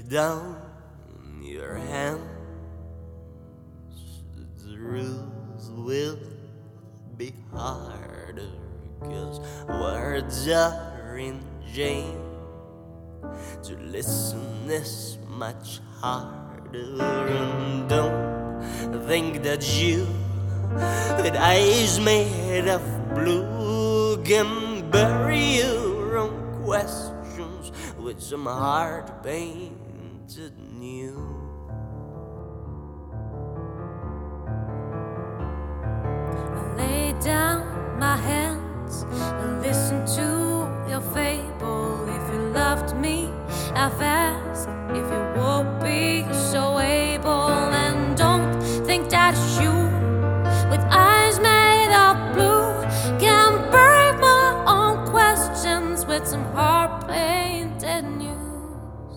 down your hands, the rules will be harder, 'cause words are in jail. To listen is much harder, and don't think that you, with eyes made of blue, can bury your own questions with some heart painted new. Lay down my hands and listen to your fable. If you loved me, I've asked if you would be so able. And don't think that you, with eyes made of blue, can break my own questions with some heart-painted news.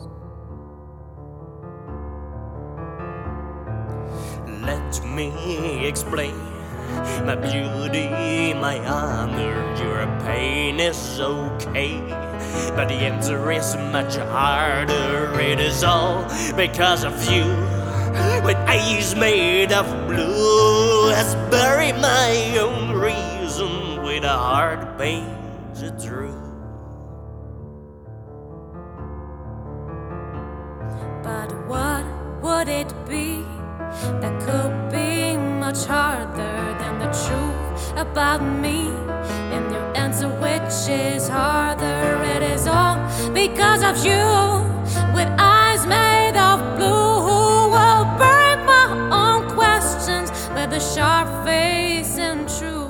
Let me explain my beauty, my honor. Your pain is okay, but the answer is much harder. It is all because of you, with eyes made of blue, has buried my own reason with a heart painted through. But what would it be that could be much harder than the truth about me? And your answer, which is harder, it is all because of you, with eyes made of blue, who will break my own questions with a sharp face and truth.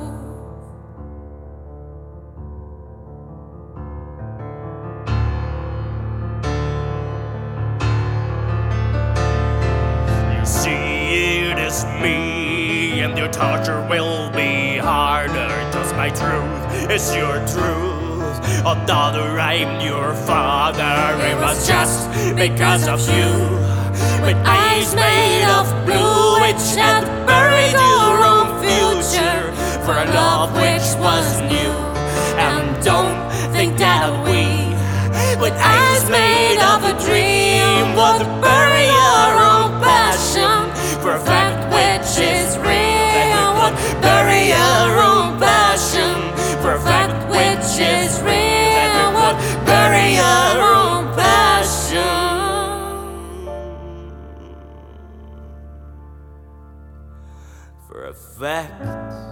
Me, and your torture will be harder, 'cause my truth is your truth. Oh daughter, I'm your father. It was just because of you, with eyes made of blue, which had buried your own future for a love which was new. And don't think that we, with eyes made of a dream, would bury our own passion for a fact which is real. Would bury our own passion for a fact which is real. Would bury our own passion for a fact